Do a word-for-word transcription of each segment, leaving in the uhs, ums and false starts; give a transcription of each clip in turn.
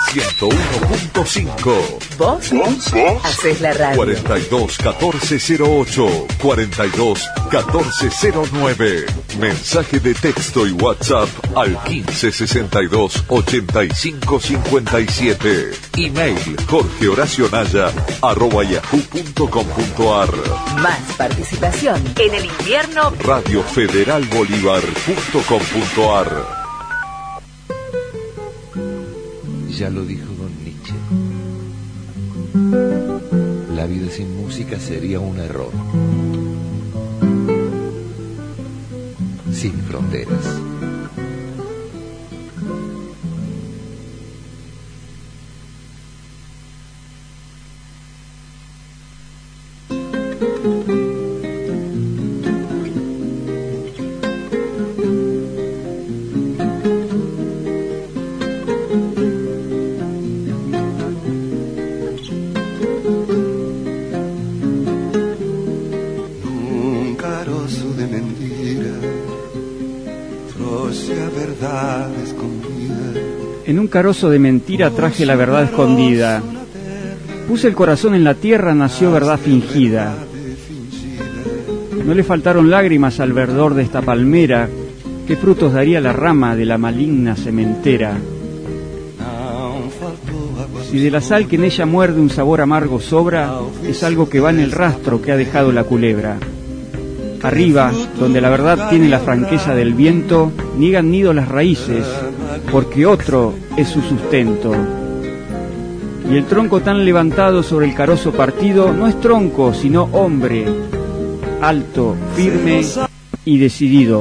ciento uno punto cinco. ¿Vos? ¿Vos? ¿Vos? Hacés la radio. cuarenta y dos catorce cero ocho, cuarenta y dos catorce cero nueve. Mensaje de texto y WhatsApp al quince sesenta y dos ochenta y cinco cincuenta y siete. Email jorge horacio naya arroba yahoo punto com punto ar. Más participación en el invierno. radio federal bolívar punto com punto ar. Ya lo dijo don Nietzsche. La vida sin música sería un error. Sin fronteras. En un carozo de mentira traje la verdad escondida. Puse el corazón en la tierra, nació verdad fingida. No le faltaron lágrimas al verdor de esta palmera, qué frutos daría la rama de la maligna sementera. Si de la sal que en ella muerde un sabor amargo sobra, es algo que va en el rastro que ha dejado la culebra. Arriba, donde la verdad tiene la franqueza del viento, niegan nido las raíces, porque otro es su sustento. Y el tronco tan levantado sobre el carozo partido no es tronco, sino hombre, alto, firme y decidido.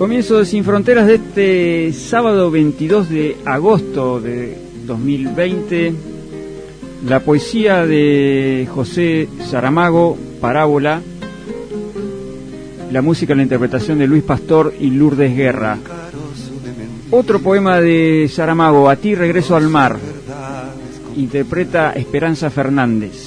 Comienzo de Sin Fronteras de este sábado veintidós de agosto de dos mil veinte. La poesía de José Saramago, Parábola. La música, la interpretación de Luis Pastor y Lourdes Guerra. Otro poema de Saramago, A ti regreso al mar. Interpreta Esperanza Fernández.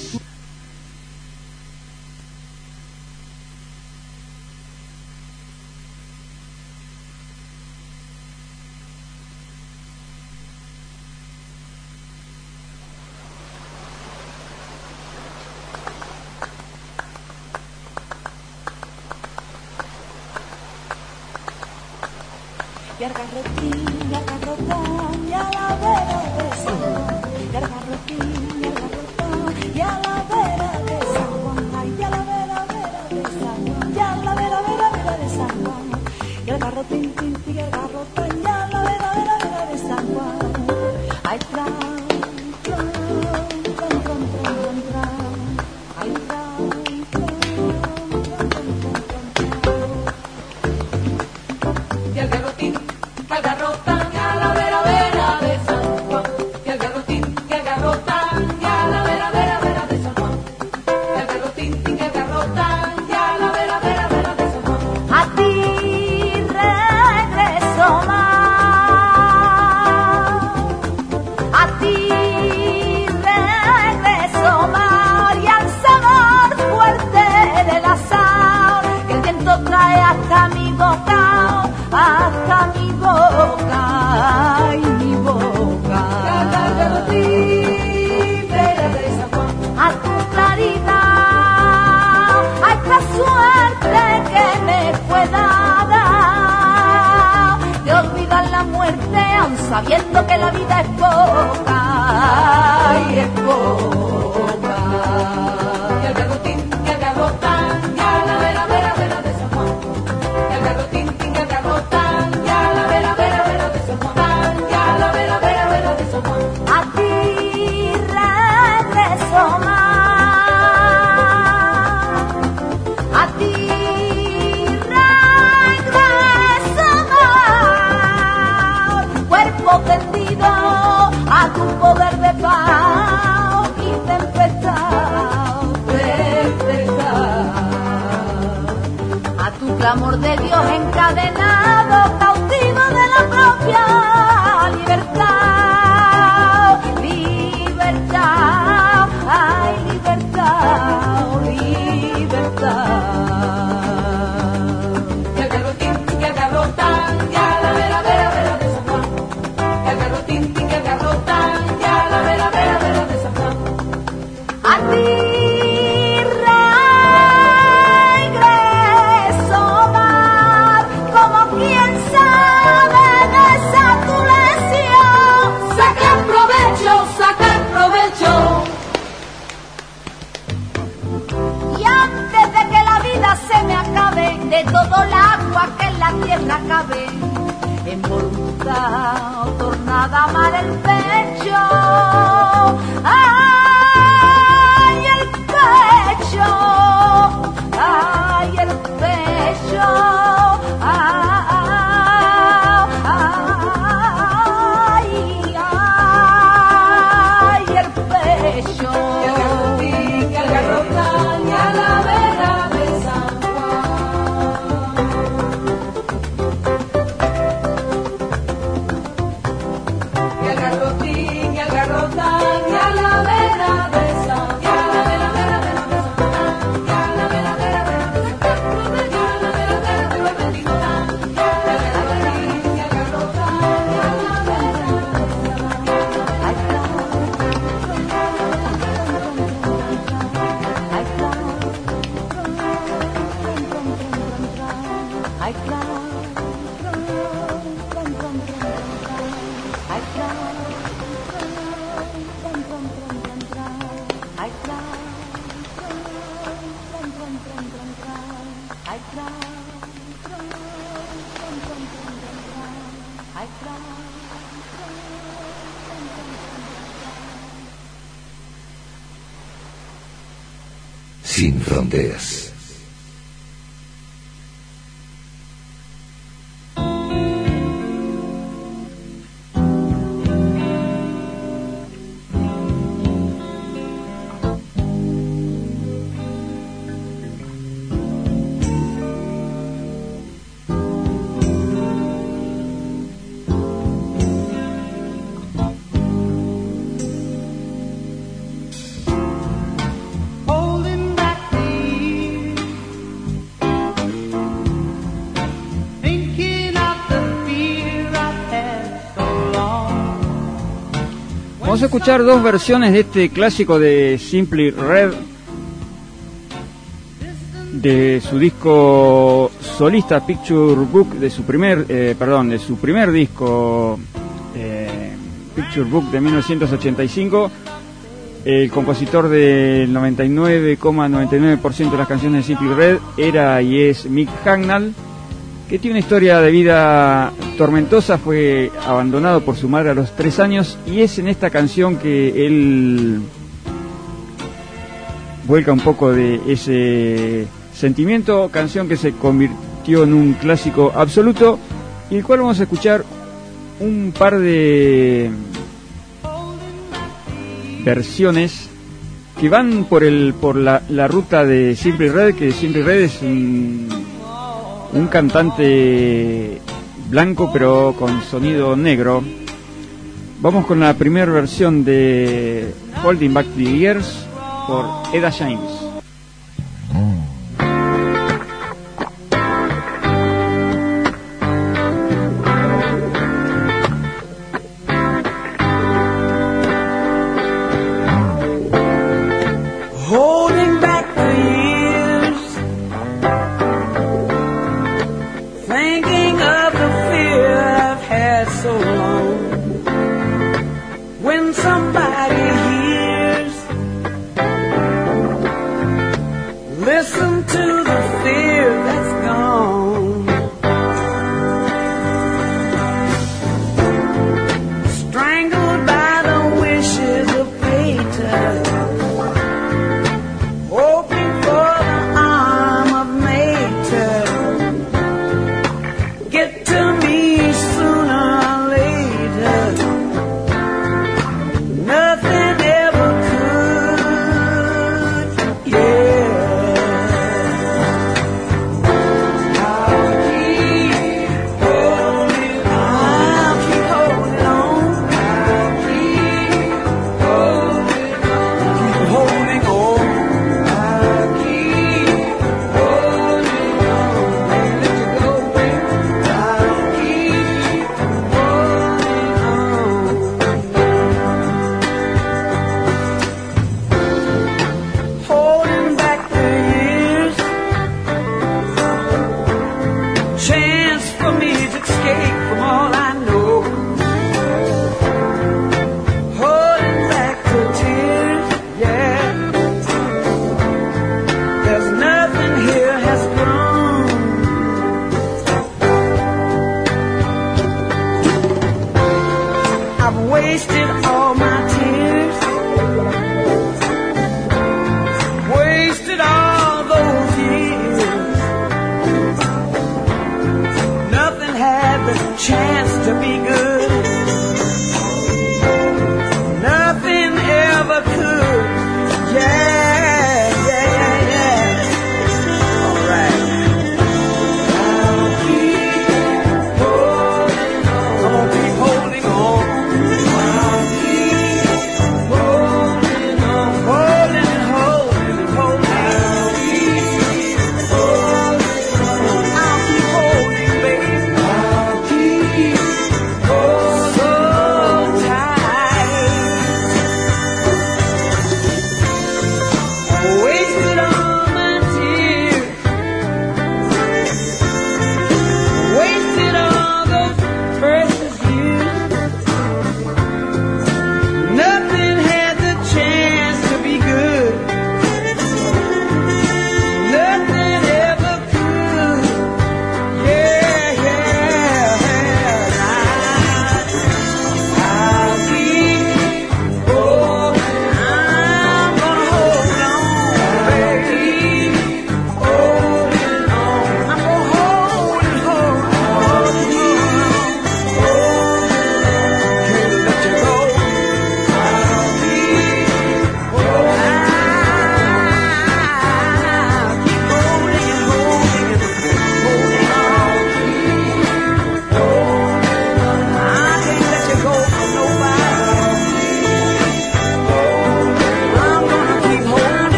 Y al garrotín, y al garrotán, y a la vera de San Juan. Y al garrotín, y al garrotán, y a la vera de San Juan. Ay, y a la vera, vera de San Juan. Y a la vera, vera, vera de San Juan. Y al garrotín, tin, tin, y al garrotán, y a la vera, vera, vera de San Juan. Ay, tran, tran, tran, tran, tran, tran, tran. Ay, tran, tran, tran, tran, tran, tran. Y al garrotín, al garrotán, y a la vera, vera de San Juan. Y al garrotín, y al garrotán, y a la vera, vera, vera de San Juan. Y al garrotín, y al garrotán, y a la vera, vera, vera de San Juan. A ti regreso más, a ti regreso más, y al sabor fuerte del azar que el viento trae hasta mi boca. Hasta mi boca, ay, mi boca. A tu claridad, a esta suerte que me pueda dar de olvidar la muerte, aun sabiendo que la vida es poca, ay, es poca. Y el garrotín, y el garrotán, y a la vera, vera, vera de San Juan. Y el garrotín, y el garrotán, y a la vera, vera, vera de San Juan. Y a la vera, vera, vera de San Juan. A ti regreso más, a ti regreso más, cuerpo tendido a tu poder de paz y tempestad, tempestad, a tu clamor de Dios encadenado, cautivo de la propia libertad, libertad, ay, libertad, libertad. Y al garrotín, y al garrotán, y a la vera, vera, vera de San Juan. Y al garrotín, y al garrotán, y a la vera, vera, vera de San Juan. A ti regreso más, como quien sabe de esa tu lección. Saca provecho, saca provecho. Y antes de que la vida se me acabe, de todo el agua que en la tierra cabe, en voluntad tornada a amar el pecho. Ay, el pecho, ay, el pecho, ay, ay, ay, el pecho. Y el garrotín, y el garrotán, y a la vera de San Juan. Y el garrotín, y el garrotán, y a la vera de San Juan. Y a la vera, vera, vera de San Juan. Y a la vera, vera, vera de San Juan. Y a la vera, vera, vera de San Juan. Y el garrotín, y el garrotán, y a la vera de San Juan. Ay, ay, Sin Fronteras. Vamos a escuchar dos versiones de este clásico de Simply Red, de su disco solista Picture Book, de su primer, eh, perdón, de su primer disco eh, Picture Book de mil novecientos ochenta y cinco. El compositor del noventa y nueve coma noventa y nueve por ciento de las canciones de Simply Red era y es Mick Hucknall, que tiene una historia de vida tormentosa. Fue abandonado por su madre a los tres años y es en esta canción que él vuelca un poco de ese sentimiento, canción que se convirtió en un clásico absoluto y el cual vamos a escuchar un par de versiones que van por el por la, la ruta de Simply Red, que Simply Red es un, un cantante blanco pero con sonido negro. Vamos con la primera versión de Holding Back the Years por Etta James.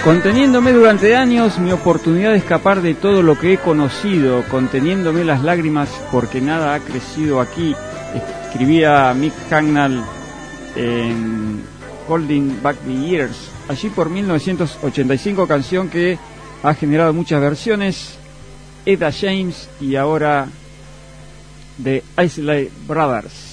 Conteniéndome durante años mi oportunidad de escapar de todo lo que he conocido, conteniéndome las lágrimas porque nada ha crecido aquí, escribía Mick Hucknall en Holding Back the Years, allí por mil novecientos ochenta y cinco, canción que ha generado muchas versiones, Etta James y ahora The Isley Brothers.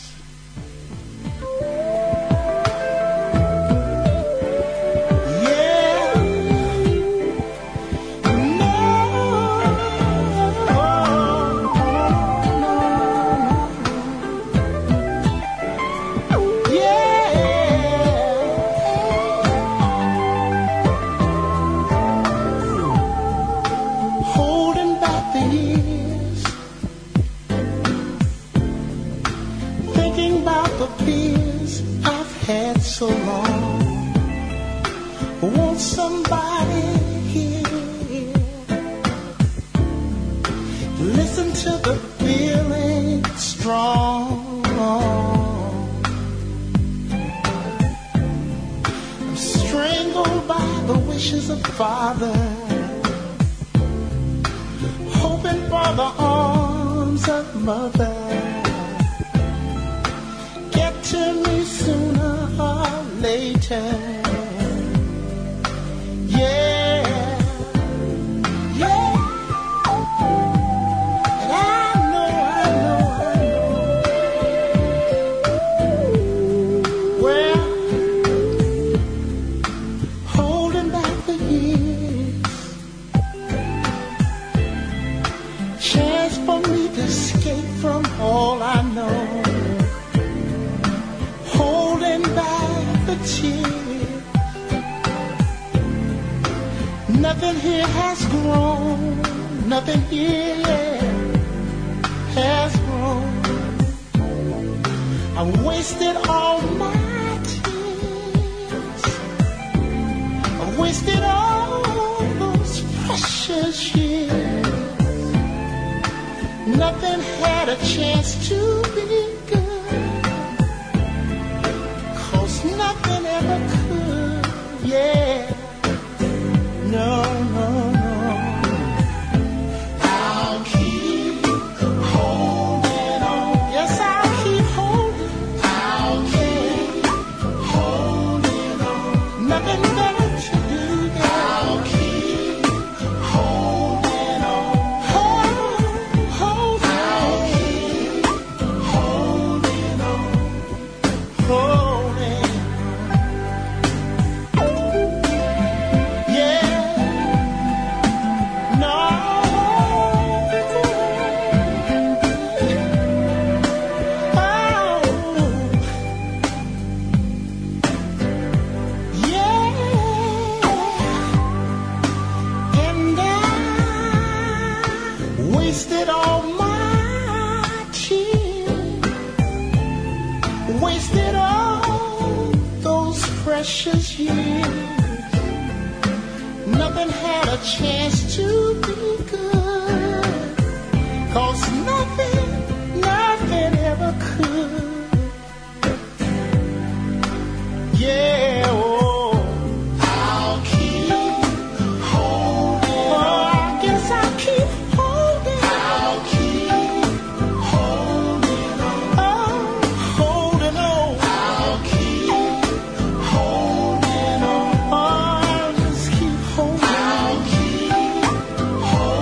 Hold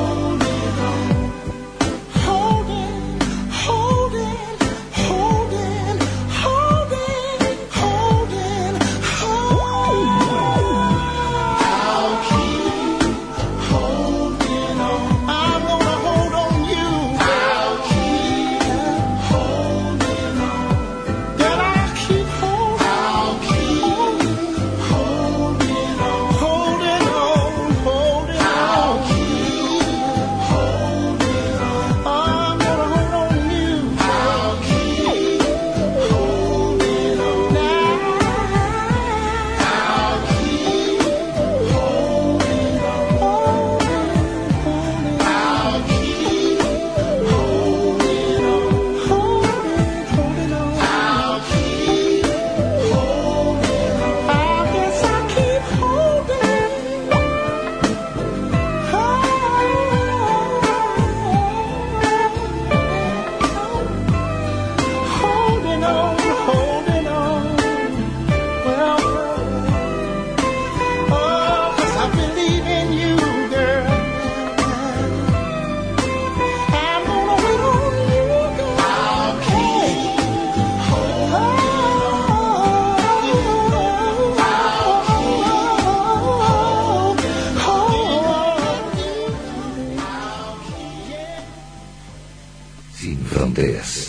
sin fronteras.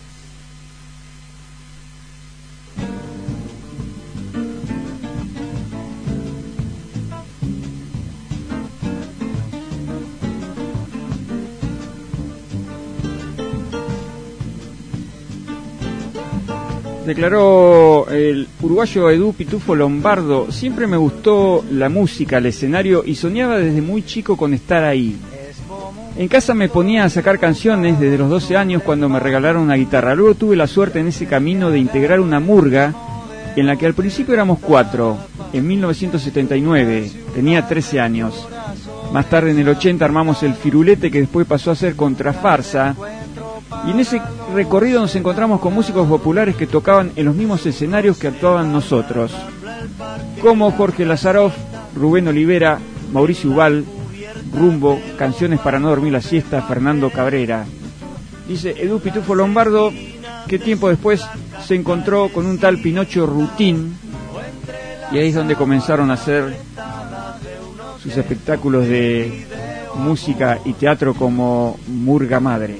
Declaró el uruguayo Edu Pitufo Lombardo: siempre me gustó la música, el escenario, y soñaba desde muy chico con estar ahí. En casa me ponía a sacar canciones desde los doce años, cuando me regalaron una guitarra. Luego tuve la suerte en ese camino de integrar una murga en la que al principio éramos cuatro, en mil novecientos setenta y nueve, tenía trece años. Más tarde, en el ochenta, armamos el Firulete, que después pasó a ser Contrafarsa. Y en ese recorrido nos encontramos con músicos populares que tocaban en los mismos escenarios que actuaban nosotros, como Jorge Lazaroff, Rubén Olivera, Mauricio Ubal, Rumbo, Canciones para no dormir la siesta, Fernando Cabrera. Dice Edu Pitufo Lombardo que tiempo después se encontró con un tal Pinocho Rutín, y ahí es donde comenzaron a hacer sus espectáculos de música y teatro como Murga Madre.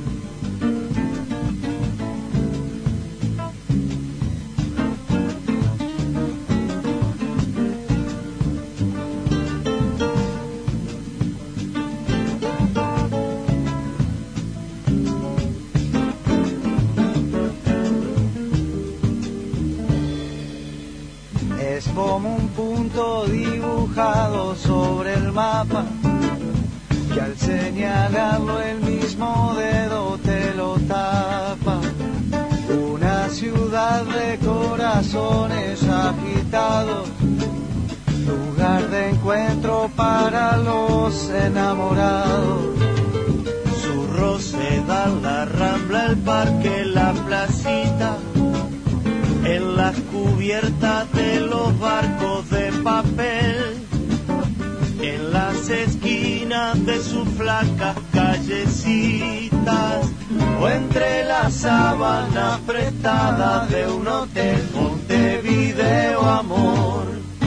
Sobre el mapa, que al señalarlo el mismo dedo te lo tapa. Una ciudad de corazones agitados, lugar de encuentro para los enamorados. Su rosedal, la rambla, el parque, la placita, en las cubiertas de los barcos de papel, en las esquinas de sus flacas callecitas, o entre las sábanas prestadas de un hotel. Montevideo, amor.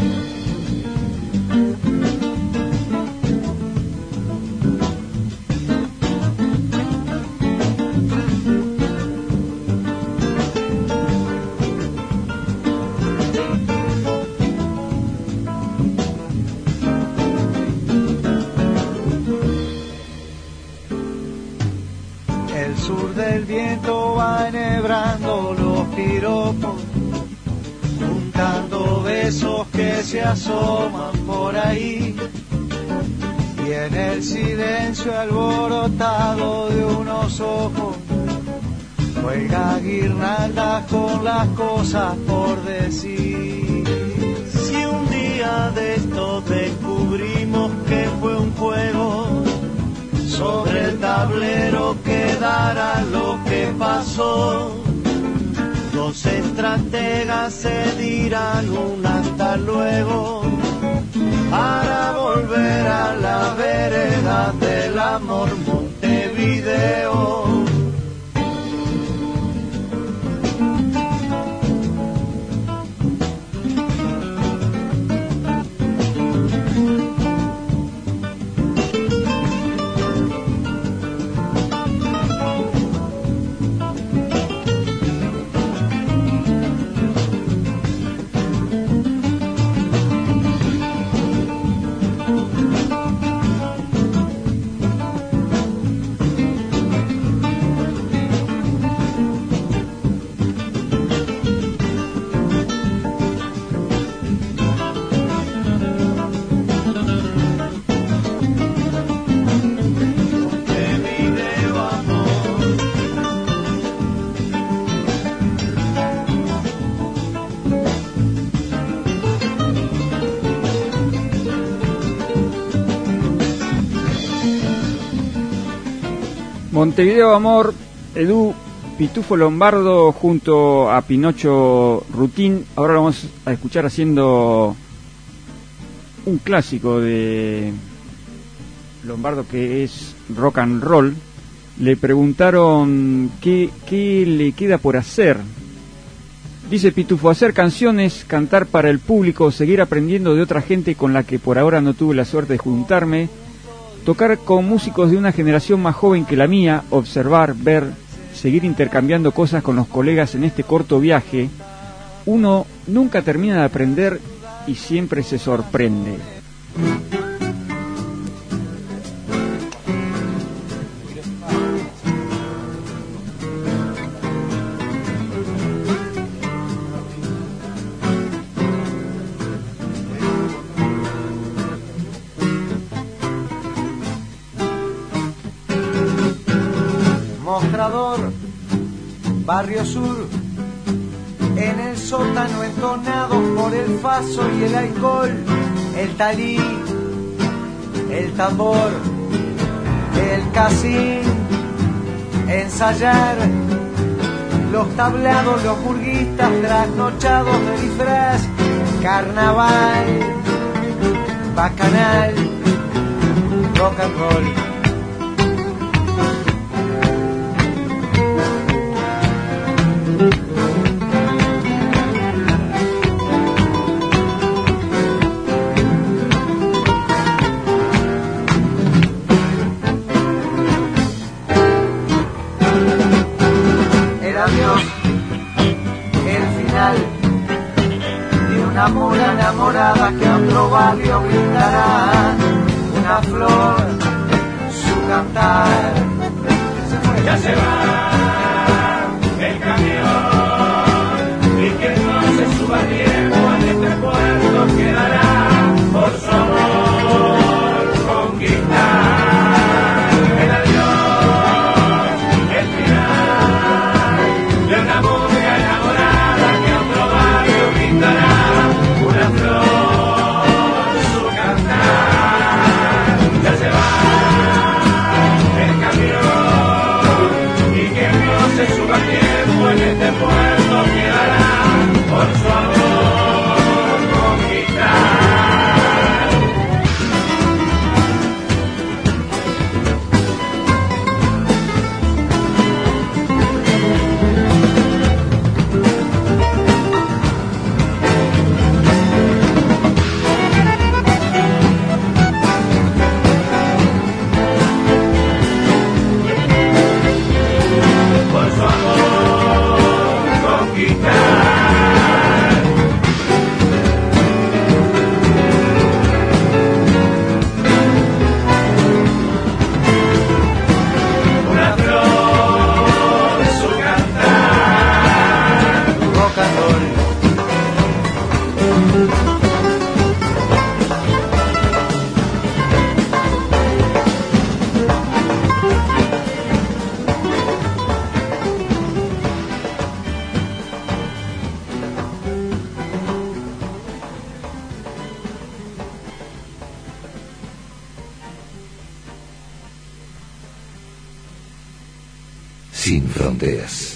El viento va enhebrando los piropos, juntando besos que se asoman por ahí, y en el silencio alborotado de unos ojos juega guirnaldas con las cosas por decir. Si un día de estos descubrimos que fue un juego, sobre el tablero quedará lo que pasó. Dos estrategas se dirán un hasta luego, para volver a la vereda del amor. Montevideo. Montevideo, amor, Edu Pitufo Lombardo junto a Pinocho Rutín. Ahora lo vamos a escuchar haciendo un clásico de Lombardo, que es rock and roll. Le preguntaron qué, qué le queda por hacer. Dice Pitufo: hacer canciones, cantar para el público, seguir aprendiendo de otra gente con la que por ahora no tuve la suerte de juntarme, Tocar con músicos de una generación más joven que la mía, observar, ver, seguir intercambiando cosas con los colegas en este corto viaje, uno nunca termina de aprender y siempre se sorprende. Mostrador, Barrio Sur, en el sótano entonado por el faso y el alcohol, el talí, el tambor, el casín, ensayar, los tablados, los burguistas trasnochados de disfraz, carnaval, bacanal, rock and roll. Una mula enamorada que a otro barrio brindará una flor, su cantar. Ya se va el camión y quien no se suba a tiempo en este puerto quedará por su amor conquistar. El adiós, el final de una mula enamorada que a otro barrio brindará. Una flor, su cantar, ya se va el camión y quien no se suba a tiempo en este puerto quedará por su amor conquistar. Sin fronteras.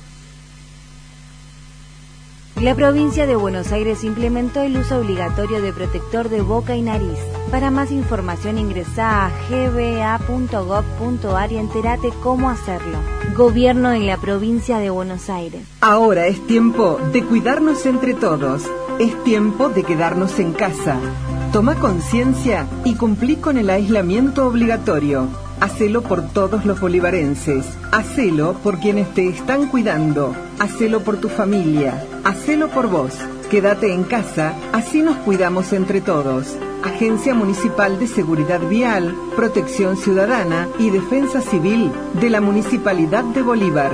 La provincia de Buenos Aires implementó el uso obligatorio de protector de boca y nariz. Para más información ingresá a g b a punto gov punto a r y entérate cómo hacerlo. Gobierno de la provincia de Buenos Aires. Ahora es tiempo de cuidarnos entre todos. Es tiempo de quedarnos en casa. Toma conciencia y cumplí con el aislamiento obligatorio. Hacelo por todos los bolivarenses. Hacelo por quienes te están cuidando. Hacelo por tu familia. Hacelo por vos. Quédate en casa, así nos cuidamos entre todos. Agencia Municipal de Seguridad Vial, Protección Ciudadana y Defensa Civil de la Municipalidad de Bolívar.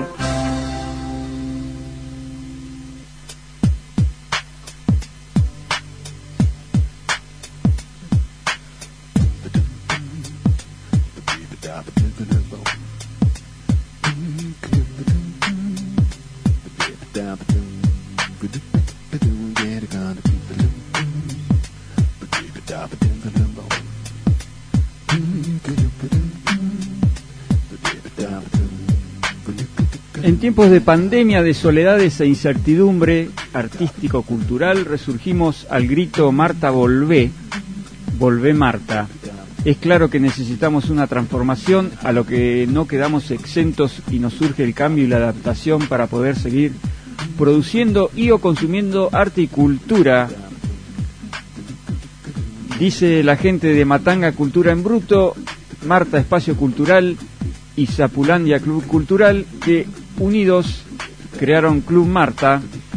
En tiempos de pandemia, de soledades e incertidumbre artístico-cultural, resurgimos al grito Marta volvé, volvé Marta. Es claro que necesitamos una transformación, a lo que no quedamos exentos y nos surge el cambio y la adaptación para poder seguir produciendo y o consumiendo arte y cultura. Dice la gente de Matanga Cultura en Bruto, Marta Espacio Cultural y Zapulandia Club Cultural, que unidos crearon Club Marta,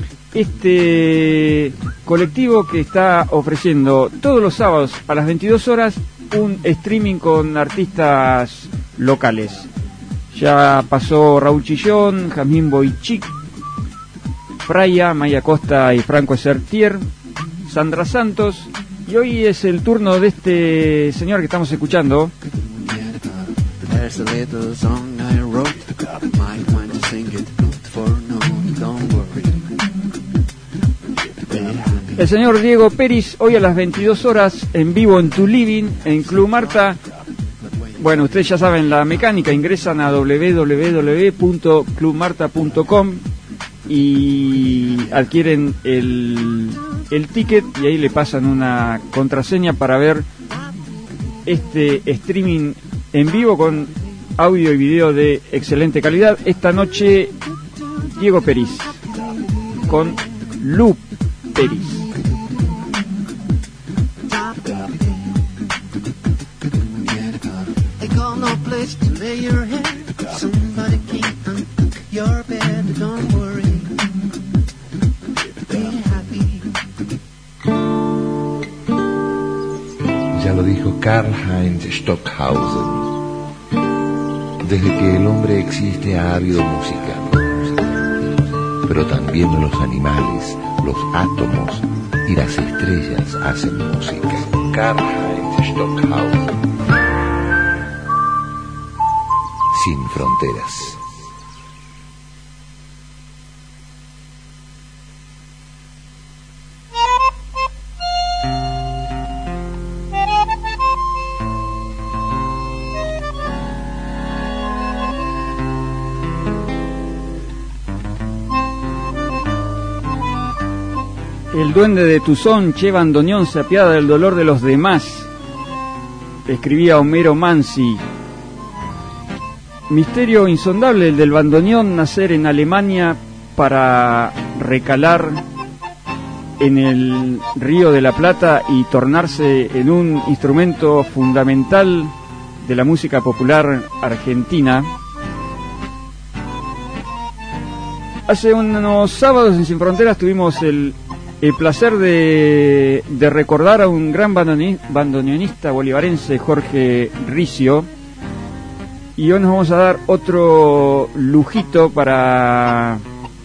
este colectivo que está ofreciendo todos los sábados a las veintidós horas un streaming con artistas locales. Ya pasó Raúl Chillón, Jazmín Boichic, Fraya, Maya Costa y Franco Sertier, Sandra Santos, y hoy es el turno de este señor que estamos escuchando. There's a little song I wrote, might want to sing it for no, don't worry. El señor Diego Peris, hoy a las veintidós horas, en vivo en Tu Living, en Club Marta. Bueno, ustedes ya saben la mecánica, ingresan a doble u doble u doble u punto club marta punto com y adquieren el, el ticket y ahí le pasan una contraseña para ver este streaming en vivo con audio y video de excelente calidad. Esta noche, Diego Peris con Lu Peris. No place to lay your head. Somebody came and took your bed. Don't worry. Be happy. Ya lo dijo Karl-Heinz Stockhausen. Desde que el hombre existe ha habido música. Pero también los animales, los átomos y las estrellas hacen música. Karl-Heinz Stockhausen. Sin fronteras. El duende de Tuzón, Che Bandoneón, se apiada del dolor de los demás, escribía Homero Mansi. Misterio insondable el del bandoneón, nacer en Alemania para recalar en el Río de la Plata y tornarse en un instrumento fundamental de la música popular argentina. Hace unos sábados en Sin Fronteras tuvimos el, el placer de, de recordar a un gran bandoneonista bolivarense, Jorge Ricio. Y hoy nos vamos a dar otro lujito para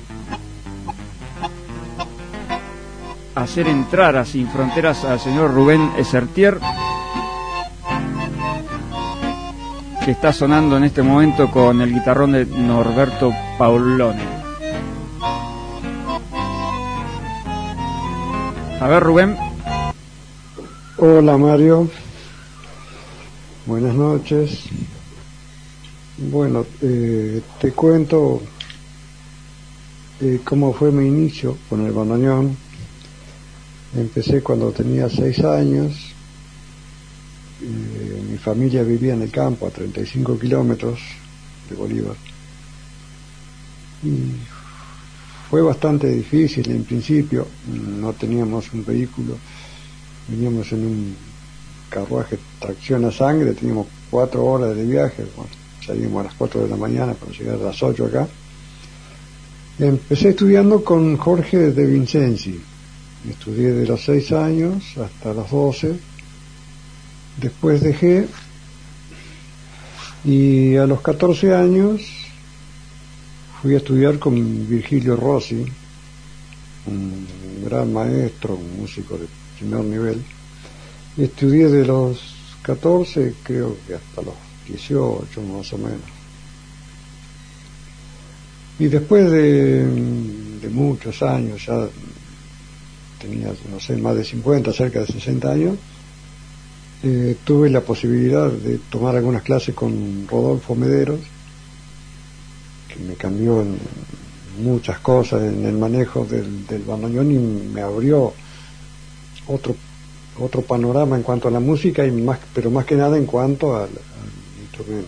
hacer entrar a Sin Fronteras al señor Rubén Sertier, que está sonando en este momento con el guitarrón de Norberto Paolone. A ver, Rubén. Hola, Mario. Buenas noches. Bueno, eh, te cuento eh, cómo fue mi inicio con el bandoneón. Empecé cuando tenía seis años. Eh, mi familia vivía en el campo a treinta y cinco kilómetros de Bolívar. Y fue bastante difícil en principio. No teníamos un vehículo, veníamos en un carruaje tracción a sangre, teníamos cuatro horas de viaje. Bueno, salimos a las cuatro de la mañana para llegar a las ocho acá. Empecé estudiando con Jorge de Vincenzi. Estudié de los seis años hasta los doce. Después dejé y a los catorce años fui a estudiar con Virgilio Rossi, un gran maestro, un músico de primer nivel. Estudié de los catorce, creo que hasta los dieciocho más o menos. Y después de, de muchos años, ya tenía, no sé, más de cincuenta, cerca de sesenta años, eh, tuve la posibilidad de tomar algunas clases con Rodolfo Mederos, que me cambió en muchas cosas en el manejo del, del bandoneón y me abrió otro otro panorama en cuanto a la música, y más, pero más que nada en cuanto al, al instrumento.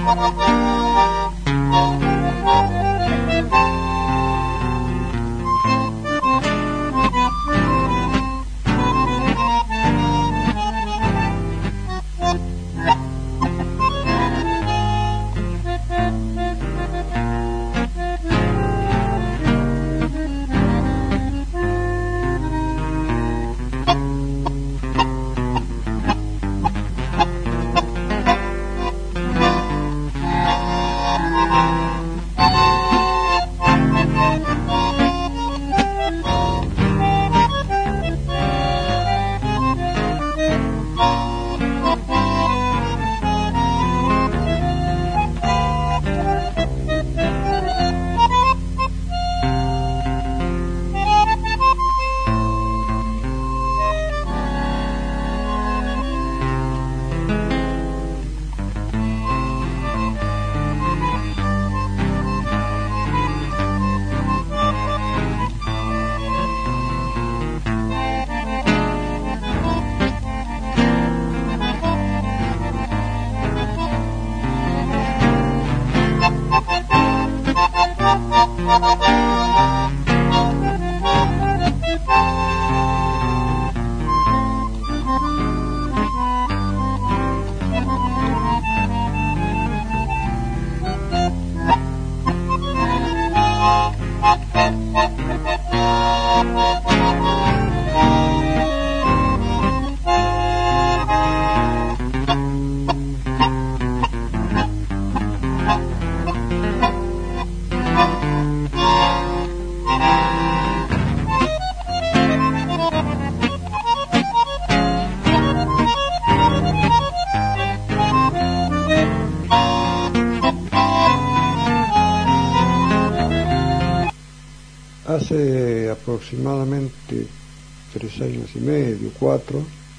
Hace aproximadamente tres años y medio, cuatro,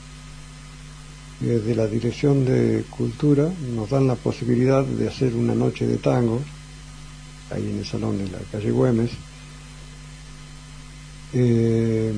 desde la Dirección de Cultura nos dan la posibilidad de hacer una noche de tango ahí en el salón de la calle Güemes. Eh,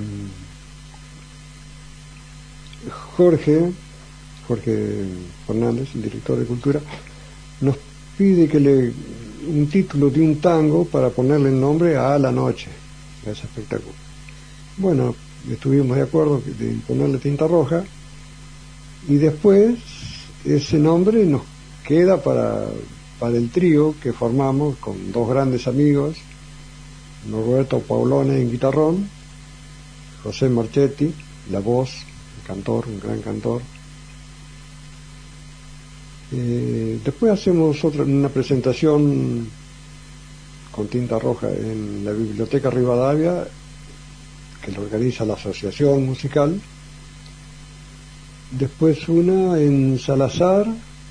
Jorge, Jorge Fernández, el director de Cultura, nos pide que le un título de un tango para ponerle el nombre a la noche, a ese espectáculo. Bueno, estuvimos de acuerdo de ponerle Tinta Roja, y después ese nombre nos queda para, para el trío que formamos con dos grandes amigos, Norberto Paulone en guitarrón, José Marchetti, la voz, el cantor, un gran cantor. Eh, después hacemos otra, una presentación con Tinta Roja en la Biblioteca Rivadavia, que lo organiza la Asociación Musical. Después una en Salazar,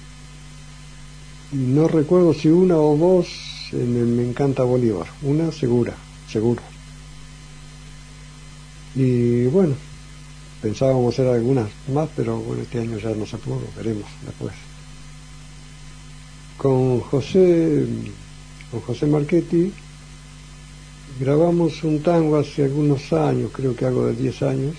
y no recuerdo si una o dos en el Me Encanta Bolívar, una segura, seguro. Y bueno, pensábamos hacer algunas más, pero bueno, este año ya no se pudo, veremos después. Con José, con José Marchetti grabamos un tango hace algunos años, creo que algo de diez años,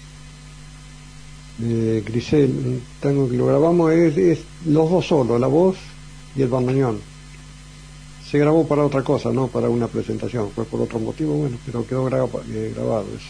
de Grisel, un tango que lo grabamos, es, es los dos solos, la voz y el bandoneón. Se grabó para otra cosa, no para una presentación, fue por otro motivo, bueno, pero quedó grabado, eh, grabado eso.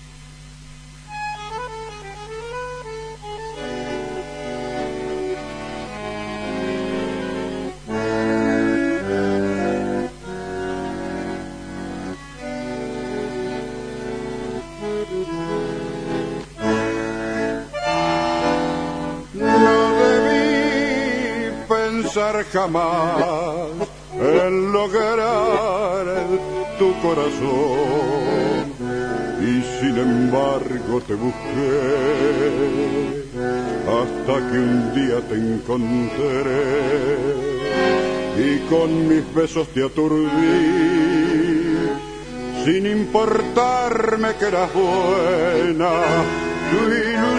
Jamás en lograr tu corazón, y sin embargo te busqué hasta que un día te encontré y con mis besos te aturdí, sin importarme que eras buena. Tu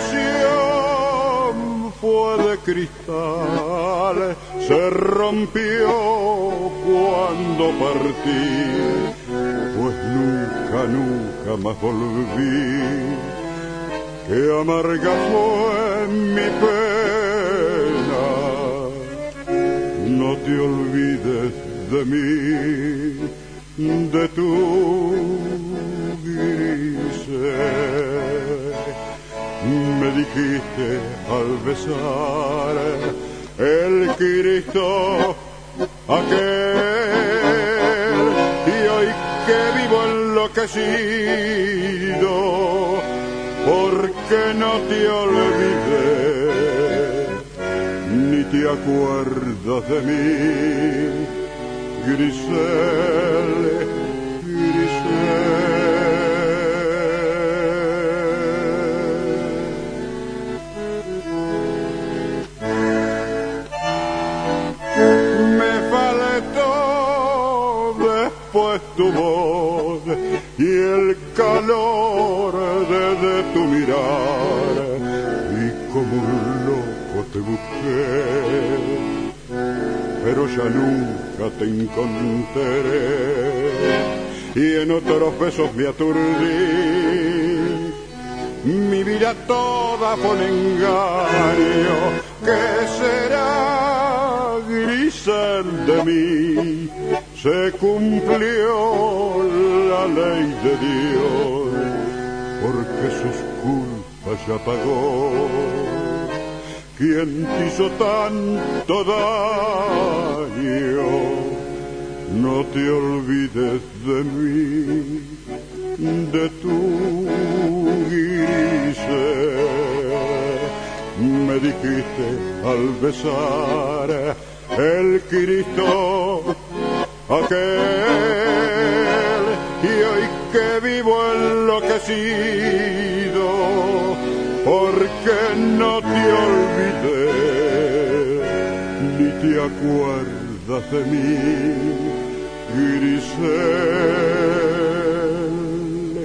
ilusión fue de cristal, se rompió cuando partí, pues nunca, nunca más volví. Qué amarga fue mi pena, no te de mí, de tu grises. Me dijiste al besar el Cristo aquel, y hoy que vivo enloquecido, porque no te olvidé, ni te acuerdas de mí, Grisel, Grisel. Me faltó después tu voz y el calor de, de tu mirar, y como un loco te busqué, pero ya nunca te encontré, y en otros besos me aturdí. Mi vida toda fue un engaño. ¿Qué será, Grisel, de mí? Se cumplió la ley de Dios, porque sus culpas ya pagó. ¿Quién te hizo tanto daño? No te olvides de mí, de tu Grisel. Me dijiste al besar el Cristo aquel, y hoy que vivo enloquecido, porque no te olvidé, ni te acuerdas de mí, Grisel,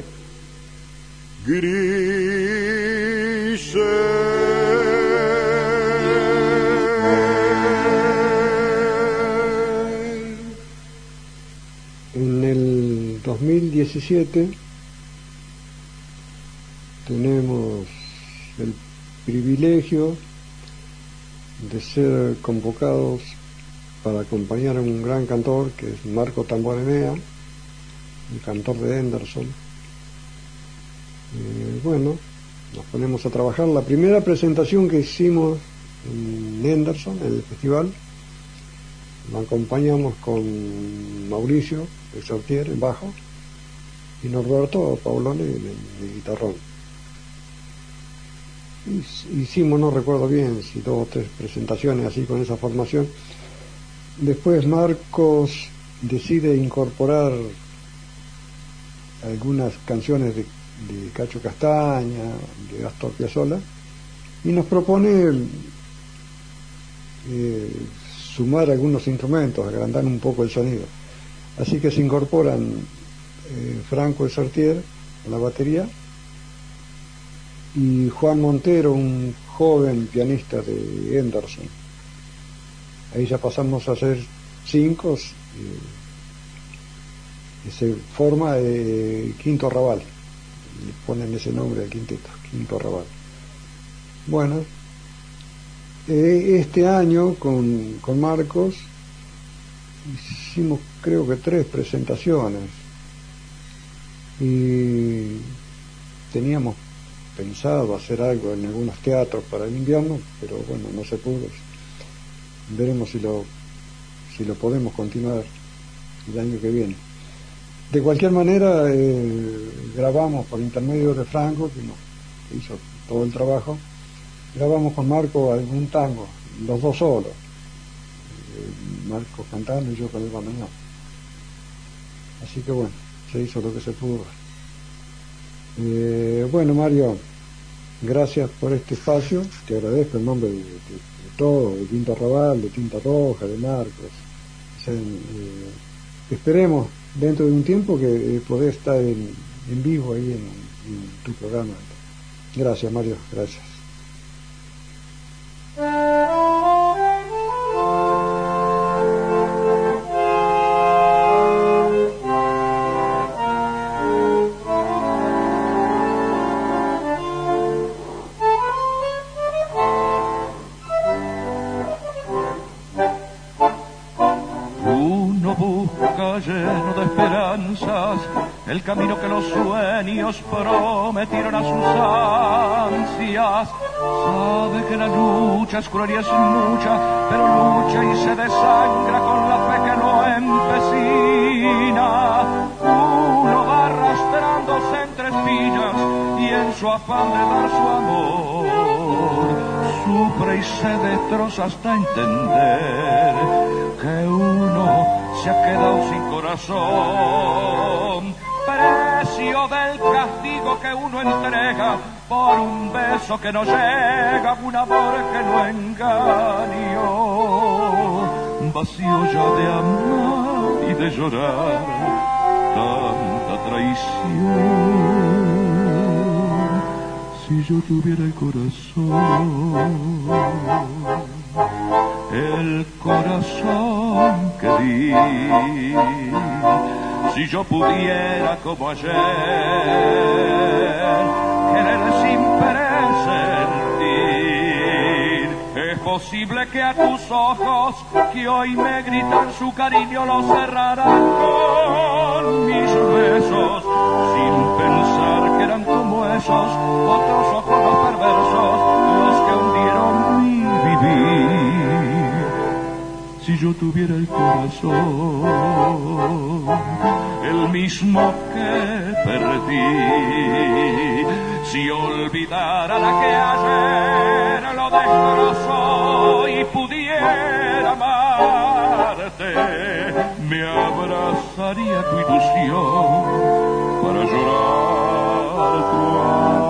Grisel. En el dos mil diecisiete tenemos el privilegio de ser convocados para acompañar a un gran cantor que es Marco Tamborenea, el cantor de Henderson. Eh, bueno, nos ponemos a trabajar. La primera presentación que hicimos en Henderson, en el festival, la acompañamos con Mauricio de Sortier en bajo y Norberto Paulone en el guitarrón. Hicimos, no recuerdo bien, si dos o tres presentaciones así con esa formación. Después Marcos decide incorporar algunas canciones de, de Cacho Castaña, de Astor Piazzolla, y nos propone eh, sumar algunos instrumentos, agrandar un poco el sonido. Así que se incorporan eh, Franco de Sartier a la batería y Juan Montero, un joven pianista de Henderson. Ahí ya pasamos a hacer cinco, eh, y se forma eh, Quinto Raval, le ponen ese nombre al quinteto, Quinto Raval. Bueno, eh, este año con, con Marcos hicimos creo que tres presentaciones y teníamos pensado hacer algo en algunos teatros para el invierno, pero bueno, no se pudo. Veremos si lo si lo podemos continuar el año que viene. De cualquier manera, eh, grabamos por intermedio de Franco, que nos que hizo todo el trabajo, grabamos con Marco algún tango, los dos solos, eh, Marco cantando y yo con el bandoneón. Así que bueno, se hizo lo que se pudo. Eh, bueno, Mario, gracias por este espacio, te agradezco en nombre de, de, de todo, de Quinto Raval, de Tinta Roja, de Marcos. O sea, eh, esperemos dentro de un tiempo que eh, podés estar en, en vivo ahí en, en tu programa. Gracias, Mario, gracias. Uno esperanzas, el camino que los sueños prometieron a sus ansias. Sabe que la lucha es cruel y es mucha, pero lucha y se desangra con la fe que lo empecina. Uno va arrastrándose entre espinas y en su afán de dar su amor sufre y se destroza hasta entender que uno se ha quedado sin corazón. Precio del castigo que uno entrega por un beso que no llega, un amor que no engañó. Vacío ya de amar y de llorar tanta traición. Si yo tuviera el corazón, el corazón que di, si yo pudiera como ayer querer sin presentir, es posible que a tus ojos que hoy me gritan su cariño los cerrarán con mis besos, sin pensar que eran como esos otros ojos los perversos los que hundieron mi vivir. Si yo tuviera el corazón, el mismo que perdí, si olvidara la que ayer lo destrozó y pudiera amarte, me abrazaría tu ilusión para llorar tu amor.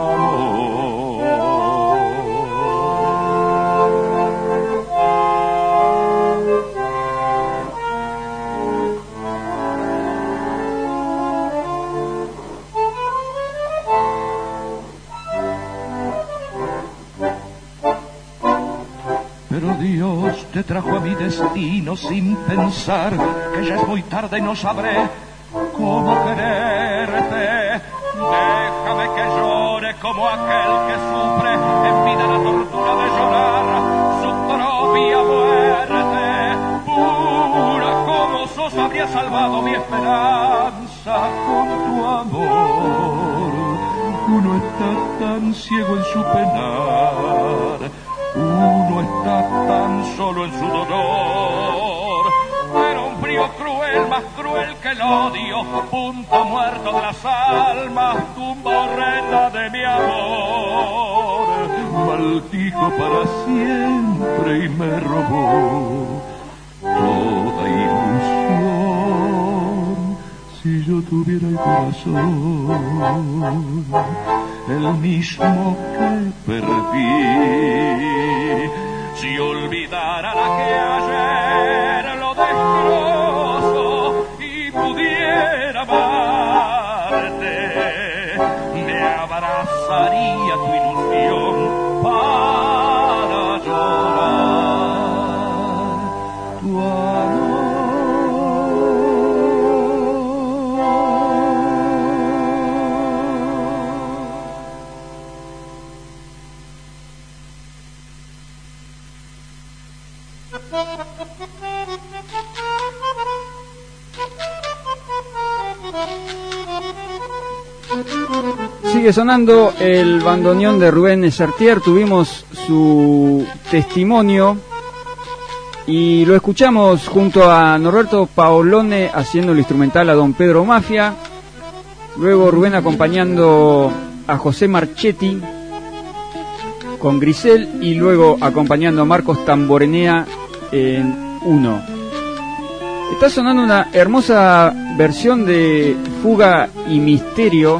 Pero Dios te trajo a mi destino sin pensar que ya es muy tarde y no sabré cómo quererte. Déjame que llore como aquel que sufre en vida la tortura de llorar su propia muerte. Pura como sos habría salvado mi esperanza con tu amor. Uno está tan ciego en su penar, uno está tan solo en su dolor, pero un frío cruel, más cruel que el odio, punto muerto de las almas, tumba horrenda de mi amor, maldijo para siempre y me robó toda ilusión. Si yo tuviera el corazón, el mismo que perdí, si olvidara la que ayer lo destrozó y pudiera amarte, me abrazaría tu ilusión para llorar tu amor. Sigue sonando el bandoneón de Rubén Sartier. Tuvimos su testimonio y lo escuchamos junto a Norberto Paolone haciendo el instrumental a Don Pedro Mafia, luego Rubén acompañando a José Marchetti con Grisel y luego acompañando a Marcos Tamborenea en Uno. Está sonando una hermosa versión de Fuga y Misterio,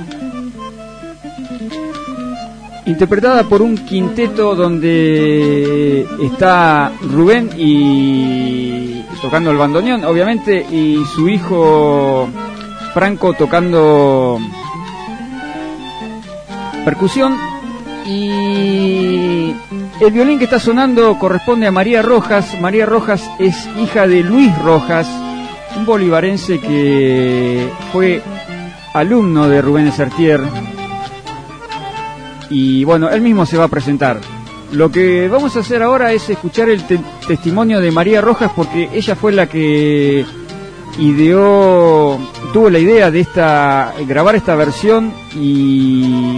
interpretada por un quinteto donde está Rubén y tocando el bandoneón, obviamente, y su hijo Franco tocando percusión, y el violín que está sonando corresponde a María Rojas. María Rojas es hija de Luis Rojas, un bolivarense que fue alumno de Rubén Sartier. Y bueno, él mismo se va a presentar. Lo que vamos a hacer ahora es escuchar el te- testimonio de María Rojas, porque ella fue la que ideó, tuvo la idea de esta grabar esta versión y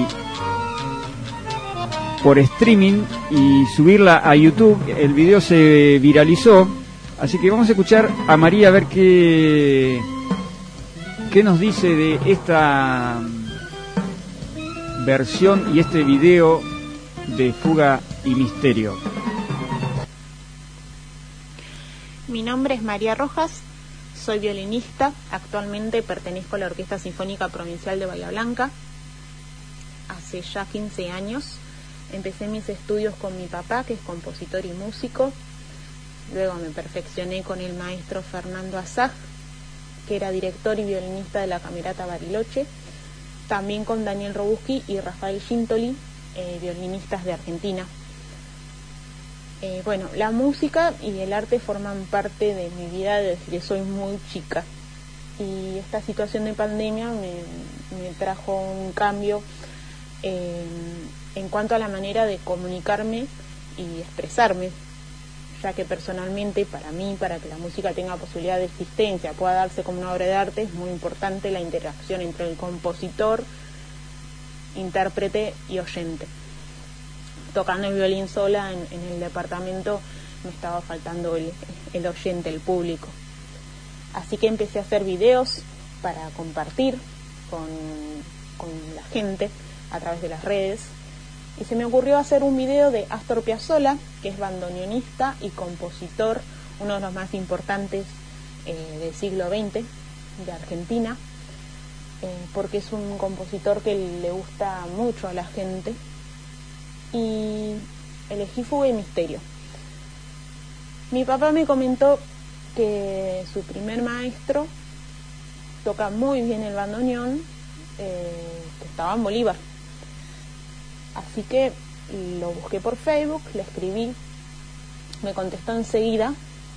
por streaming y subirla a YouTube. El video se viralizó, así que vamos a escuchar a María a ver qué qué nos dice de esta versión y este video de Fuga y Misterio. Mi nombre es María Rojas, soy violinista, actualmente pertenezco a la Orquesta Sinfónica Provincial de Bahía Blanca. Hace ya quince años empecé mis estudios con mi papá, que es compositor y músico. Luego me perfeccioné con el maestro Fernando Azag, que era director y violinista de la Camerata Bariloche. También con Daniel Robuski y Rafael Gintoli, eh, violinistas de Argentina. Eh, bueno, la música y el arte forman parte de mi vida desde que soy muy chica. Y esta situación de pandemia me, me trajo un cambio eh, en cuanto a la manera de comunicarme y expresarme, ya que personalmente para mí, para que la música tenga posibilidad de existencia, pueda darse como una obra de arte, es muy importante la interacción entre el compositor, intérprete y oyente. Tocando el violín sola en, en el departamento me estaba faltando el, el oyente, el público. Así que empecé a hacer videos para compartir con, con la gente a través de las redes. Y se me ocurrió hacer un video de Astor Piazzolla, que es bandoneonista y compositor, uno de los más importantes eh, del siglo veinte de Argentina, eh, porque es un compositor que le gusta mucho a la gente. Y elegí Fuga y Misterio. Mi papá me comentó que su primer maestro toca muy bien el bandoneón, eh, que estaba en Bolívar. Así que lo busqué por Facebook, le escribí, me contestó enseguida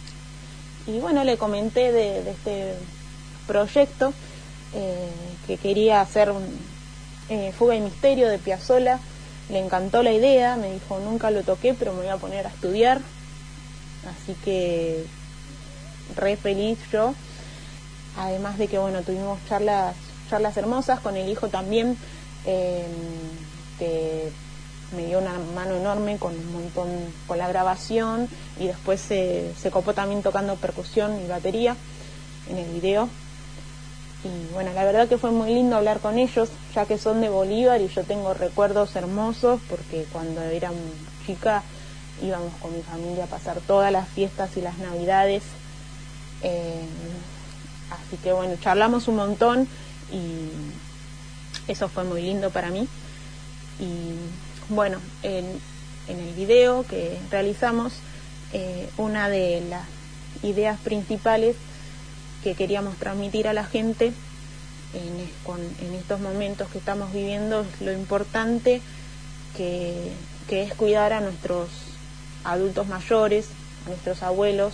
y bueno, le comenté de, de este proyecto, eh, que quería hacer un, eh, Fuga y Misterio de Piazzolla. Le encantó la idea, me dijo, nunca lo toqué, pero me voy a poner a estudiar. Así que re feliz yo. Además de que bueno, tuvimos charlas, charlas hermosas con el hijo también, eh, que me dio una mano enorme con un montón, con la grabación, y después se, se copó también tocando percusión y batería en el video. Y bueno, la verdad que fue muy lindo hablar con ellos, ya que son de Bolívar y yo tengo recuerdos hermosos, porque cuando era chica íbamos con mi familia a pasar todas las fiestas y las navidades. Eh, así que bueno, charlamos un montón y eso fue muy lindo para mí. Y bueno, en, en el video que realizamos, eh, una de las ideas principales que queríamos transmitir a la gente en, con, en estos momentos que estamos viviendo es lo importante que, que es cuidar a nuestros adultos mayores, a nuestros abuelos,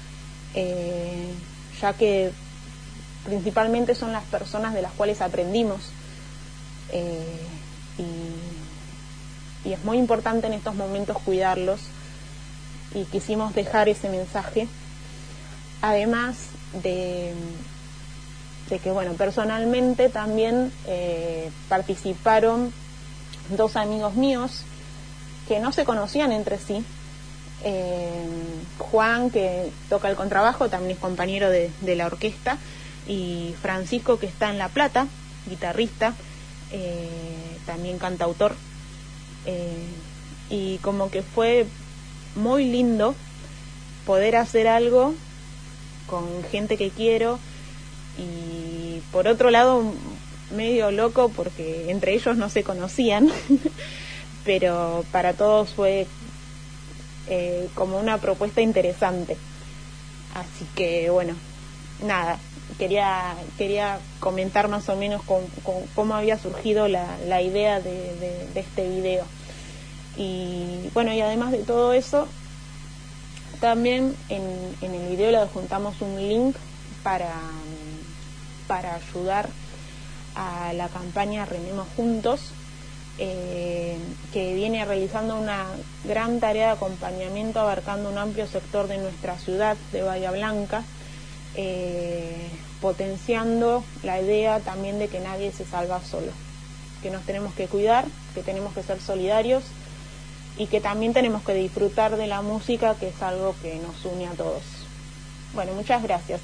eh, ya que principalmente son las personas de las cuales aprendimos, eh, y, y es muy importante en estos momentos cuidarlos, y quisimos dejar ese mensaje. Además de, de que bueno, personalmente también eh, participaron dos amigos míos que no se conocían entre sí. eh, Juan, que toca el contrabajo, también es compañero de, de la orquesta, y Francisco, que está en La Plata, guitarrista, eh, también cantautor, eh, y como que fue muy lindo poder hacer algo con gente que quiero, y por otro lado medio loco porque entre ellos no se conocían pero para todos fue eh, como una propuesta interesante. Así que bueno, nada, quería quería comentar más o menos con, con cómo había surgido la, la idea de, de, de este video. Y bueno, y además de todo eso, también en, en el video le adjuntamos un link para, para ayudar a la campaña Rememos Juntos, eh, que viene realizando una gran tarea de acompañamiento abarcando un amplio sector de nuestra ciudad de Bahía Blanca, eh, potenciando la idea también de que nadie se salva solo, que nos tenemos que cuidar, que tenemos que ser solidarios y que también tenemos que disfrutar de la música, que es algo que nos une a todos. Bueno, muchas gracias.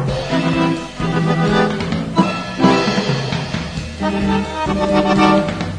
Thank you.